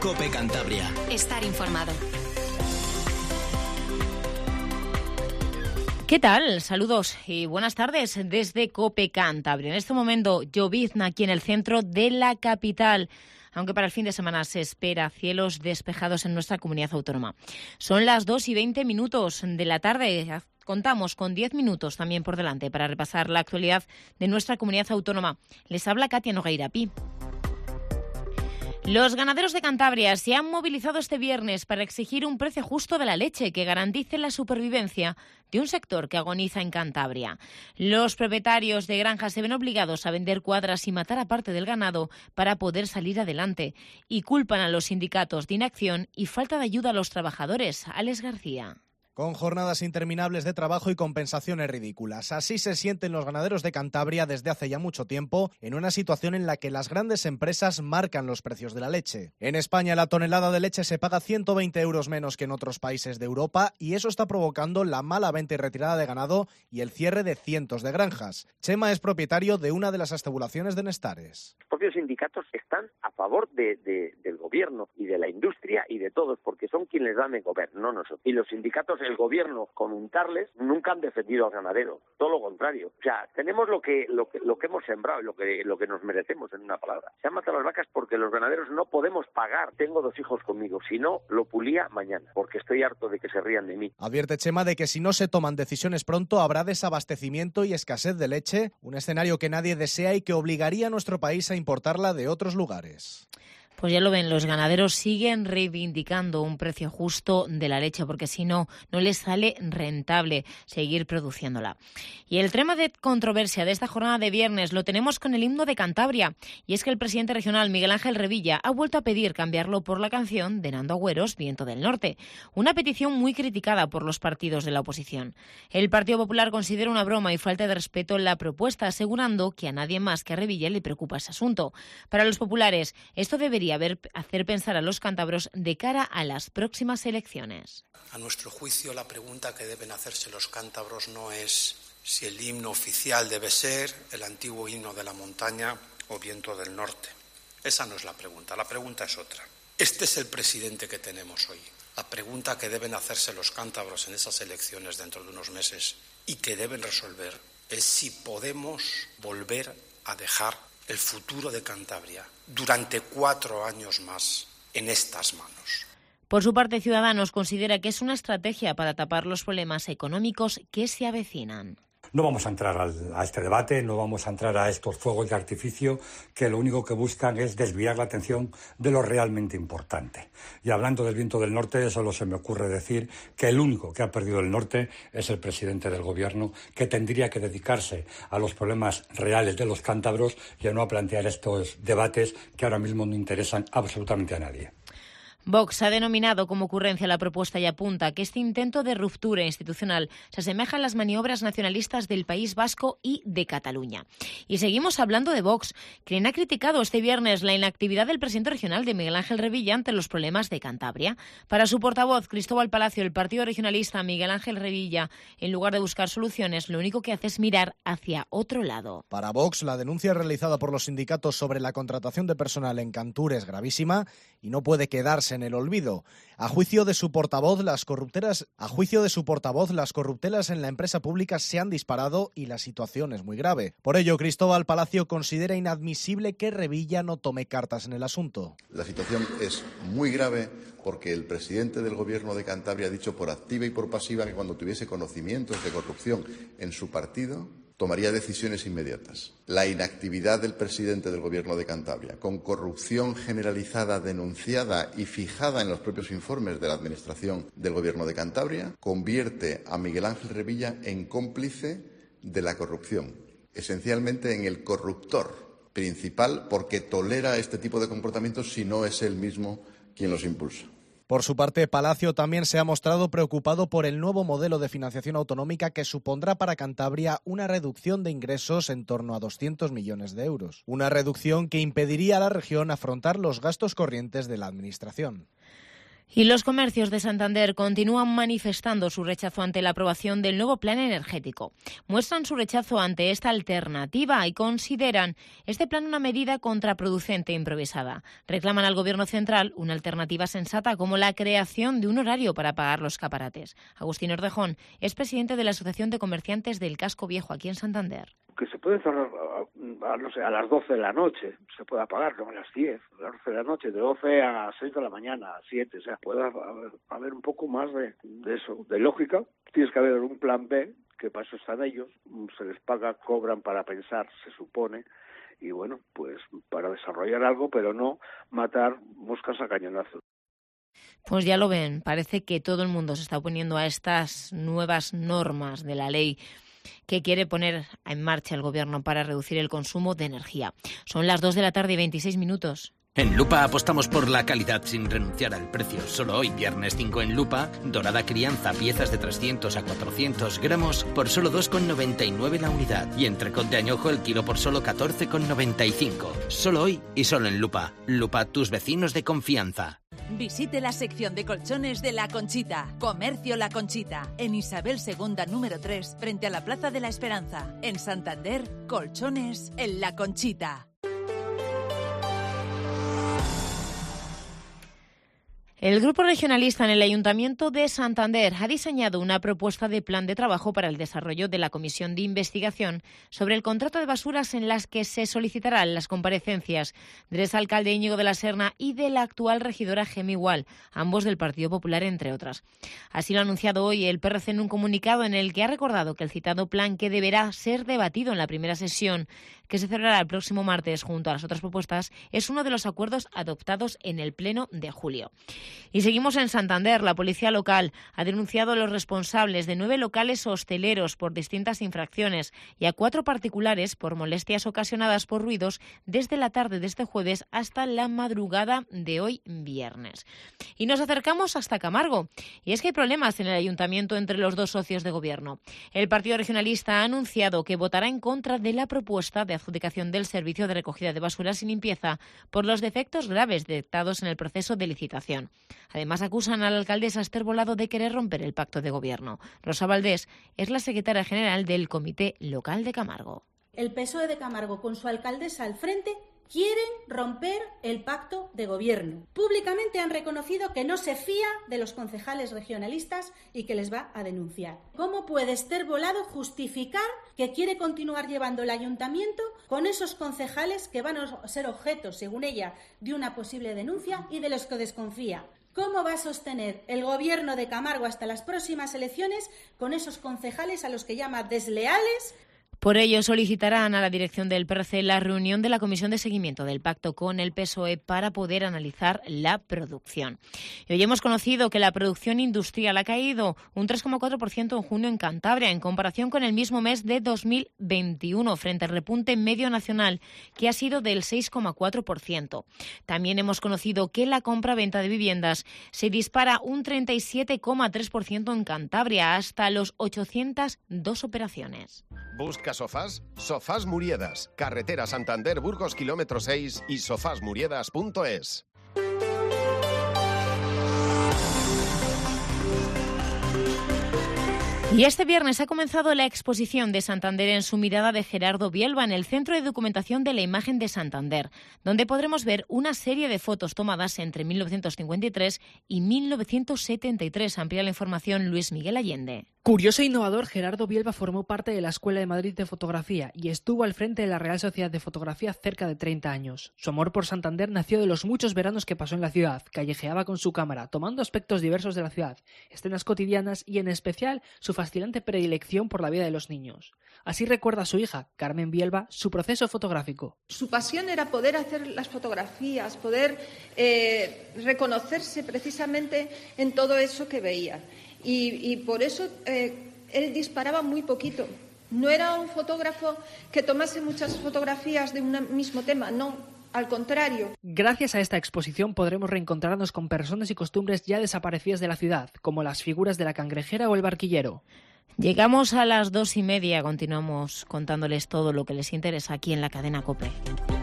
COPE Cantabria. Estar informado. ¿Qué tal? Saludos y buenas tardes desde COPE Cantabria. En este momento, llovizna aquí en el centro de la capital, aunque para el fin de semana se espera cielos despejados en nuestra comunidad autónoma. Son las 2:20 de la tarde. Contamos con 10 minutos también por delante para repasar la actualidad de nuestra comunidad autónoma. Les habla Katia Nogueira Pi. Los ganaderos de Cantabria se han movilizado este viernes para exigir un precio justo de la leche que garantice la supervivencia de un sector que agoniza en Cantabria. Los propietarios de granjas se ven obligados a vender cuadras y matar a parte del ganado para poder salir adelante y culpan a los sindicatos de inacción y falta de ayuda a los trabajadores. Alex García. Con jornadas interminables de trabajo y compensaciones ridículas. Así se sienten los ganaderos de Cantabria desde hace ya mucho tiempo, en una situación en la que las grandes empresas marcan los precios de la leche. En España la tonelada de leche se paga 120 euros menos que en otros países de Europa y eso está provocando la mala venta y retirada de ganado y el cierre de cientos de granjas. Chema es propietario de una de las estabulaciones de Nestares. Los propios sindicatos están a favor del gobierno y de la industria y de todos, porque son quienes dan el gobierno, no nosotros. Y los sindicatos, el gobierno, con untarles, nunca han defendido al ganadero, todo lo contrario. O sea, tenemos lo que hemos sembrado y lo que nos merecemos, en una palabra. Se han matado las vacas porque los ganaderos no podemos pagar. Tengo 2 hijos conmigo, si no, lo pulía mañana, porque estoy harto de que se rían de mí. Advierte Chema de que si no se toman decisiones pronto habrá desabastecimiento y escasez de leche, un escenario que nadie desea y que obligaría a nuestro país a importarla de otros lugares. Pues ya lo ven, los ganaderos siguen reivindicando un precio justo de la leche porque si no, no les sale rentable seguir produciéndola. Y el tema de controversia de esta jornada de viernes lo tenemos con el himno de Cantabria. Y es que el presidente regional Miguel Ángel Revilla ha vuelto a pedir cambiarlo por la canción de Nando Agüeros, Viento del Norte. Una petición muy criticada por los partidos de la oposición. El Partido Popular considera una broma y falta de respeto la propuesta, asegurando que a nadie más que a Revilla le preocupa ese asunto. Para los populares, esto debería hacer pensar a los cántabros de cara a las próximas elecciones. A nuestro juicio, la pregunta que deben hacerse los cántabros no es si el himno oficial debe ser el antiguo himno de la montaña o Viento del Norte. Esa no es la pregunta es otra. Este es el presidente que tenemos hoy. La pregunta que deben hacerse los cántabros en esas elecciones dentro de unos meses y que deben resolver es si podemos volver a dejar el futuro de Cantabria durante 4 años más en estas manos. Por su parte, Ciudadanos considera que es una estrategia para tapar los problemas económicos que se avecinan. No vamos a entrar a este debate, no vamos a entrar a estos fuegos de artificio que lo único que buscan es desviar la atención de lo realmente importante. Y hablando del Viento del Norte, solo se me ocurre decir que el único que ha perdido el norte es el presidente del gobierno, que tendría que dedicarse a los problemas reales de los cántabros y a no plantear estos debates que ahora mismo no interesan absolutamente a nadie. Vox ha denominado como ocurrencia la propuesta y apunta que este intento de ruptura institucional se asemeja a las maniobras nacionalistas del País Vasco y de Cataluña. Y seguimos hablando de Vox, quien ha criticado este viernes la inactividad del presidente regional de Miguel Ángel Revilla ante los problemas de Cantabria. Para su portavoz, Cristóbal Palacio, el partido regionalista Miguel Ángel Revilla, en lugar de buscar soluciones, lo único que hace es mirar hacia otro lado. Para Vox, la denuncia realizada por los sindicatos sobre la contratación de personal en Cantur es gravísima y no puede quedarse en el olvido. A juicio de su portavoz, las corruptelas en la empresa pública se han disparado y la situación es muy grave. Por ello, Cristóbal Palacio considera inadmisible que Revilla no tome cartas en el asunto. La situación es muy grave porque el presidente del Gobierno de Cantabria ha dicho por activa y por pasiva que cuando tuviese conocimientos de corrupción en su partido tomaría decisiones inmediatas. La inactividad del presidente del Gobierno de Cantabria, con corrupción generalizada, denunciada y fijada en los propios informes de la Administración del Gobierno de Cantabria, convierte a Miguel Ángel Revilla en cómplice de la corrupción, esencialmente en el corruptor principal, porque tolera este tipo de comportamientos si no es él mismo quien los impulsa. Por su parte, Palacio también se ha mostrado preocupado por el nuevo modelo de financiación autonómica que supondrá para Cantabria una reducción de ingresos en torno a 200 millones de euros. Una reducción que impediría a la región afrontar los gastos corrientes de la Administración. Y los comercios de Santander continúan manifestando su rechazo ante la aprobación del nuevo plan energético. Muestran su rechazo ante esta alternativa y consideran este plan una medida contraproducente e improvisada. Reclaman al Gobierno central una alternativa sensata como la creación de un horario para pagar los escaparates. Agustín Ordejón es presidente de la Asociación de Comerciantes del Casco Viejo aquí en Santander. Que se puede cerrar a las 12 de la noche, se puede apagar, no a las 10, a las 12 de la noche, de 12 a 6 de la mañana, a 7, o sea, puede haber un poco más de eso, de lógica. Tienes que haber un plan B, que para eso están ellos, se les paga, cobran para pensar, se supone, y bueno, pues para desarrollar algo, pero no matar moscas a cañonazos. Pues ya lo ven, parece que todo el mundo se está oponiendo a estas nuevas normas de la ley que quiere poner en marcha el Gobierno para reducir el consumo de energía. Son las 2 de la tarde y 26 minutos. En Lupa apostamos por la calidad sin renunciar al precio. Solo hoy, viernes 5 en Lupa, dorada crianza, piezas de 300 a 400 gramos por solo 2,99 la unidad. Y entrecot de añojo el kilo por solo 14,95. Solo hoy y solo en Lupa. Lupa, tus vecinos de confianza. Visite la sección de colchones de La Conchita. Comercio La Conchita. En Isabel II número 3, frente a la Plaza de la Esperanza. En Santander, colchones en La Conchita. El Grupo Regionalista en el Ayuntamiento de Santander ha diseñado una propuesta de plan de trabajo para el desarrollo de la comisión de investigación sobre el contrato de basuras en las que se solicitarán las comparecencias del exalcalde Íñigo de la Serna y de la actual regidora Gemi Gual, ambos del Partido Popular, entre otras. Así lo ha anunciado hoy el PRC en un comunicado en el que ha recordado que el citado plan, que deberá ser debatido en la primera sesión que se celebrará el próximo martes junto a las otras propuestas, es uno de los acuerdos adoptados en el Pleno de julio. Y seguimos en Santander. La policía local ha denunciado a los responsables de 9 locales hosteleros por distintas infracciones y a 4 particulares por molestias ocasionadas por ruidos desde la tarde de este jueves hasta la madrugada de hoy viernes. Y nos acercamos hasta Camargo. Y es que hay problemas en el ayuntamiento entre los dos socios de gobierno. El Partido Regionalista ha anunciado que votará en contra de la propuesta de adjudicación del servicio de recogida de basuras y limpieza por los defectos graves detectados en el proceso de licitación. Además, acusan a la alcaldesa Esther Bolado de querer romper el pacto de gobierno. Rosa Valdés es la secretaria general del Comité Local de Camargo. El PSOE de Camargo, con su alcaldesa al frente, quieren romper el pacto de gobierno. Públicamente han reconocido que no se fía de los concejales regionalistas y que les va a denunciar. ¿Cómo puede Esther Bolado justificar que quiere continuar llevando el ayuntamiento con esos concejales que van a ser objeto, según ella, de una posible denuncia y de los que desconfía? ¿Cómo va a sostener el gobierno de Camargo hasta las próximas elecciones con esos concejales a los que llama desleales? Por ello, solicitarán a la dirección del PRC la reunión de la Comisión de Seguimiento del Pacto con el PSOE para poder analizar la producción. Y hoy hemos conocido que la producción industrial ha caído un 3,4% en junio en Cantabria, en comparación con el mismo mes de 2021, frente al repunte medio nacional, que ha sido del 6,4%. También hemos conocido que la compra-venta de viviendas se dispara un 37,3% en Cantabria, hasta los 802 operaciones. ¿Busca sofás? Sofás Muriedas, carretera Santander Burgos kilómetro 6 y sofasmuriedas.es. Y este viernes ha comenzado la exposición de Santander en su mirada de Gerardo Bielba en el Centro de Documentación de la Imagen de Santander, donde podremos ver una serie de fotos tomadas entre 1953 y 1973. Amplía la información Luis Miguel Allende. Curioso e innovador, Gerardo Bielba formó parte de la Escuela de Madrid de Fotografía y estuvo al frente de la Real Sociedad de Fotografía cerca de 30 años. Su amor por Santander nació de los muchos veranos que pasó en la ciudad. Callejeaba con su cámara, tomando aspectos diversos de la ciudad, escenas cotidianas y, en especial, su fascinante predilección por la vida de los niños. Así recuerda a su hija, Carmen Bielba, su proceso fotográfico. Su pasión era poder hacer las fotografías, poder reconocerse precisamente en todo eso que veía. Y por eso él disparaba muy poquito. No era un fotógrafo que tomase muchas fotografías de un mismo tema, no, al contrario. Gracias a esta exposición podremos reencontrarnos con personas y costumbres ya desaparecidas de la ciudad, como las figuras de la cangrejera o el barquillero. Llegamos a las 2:30, continuamos contándoles todo lo que les interesa aquí en la cadena COPE.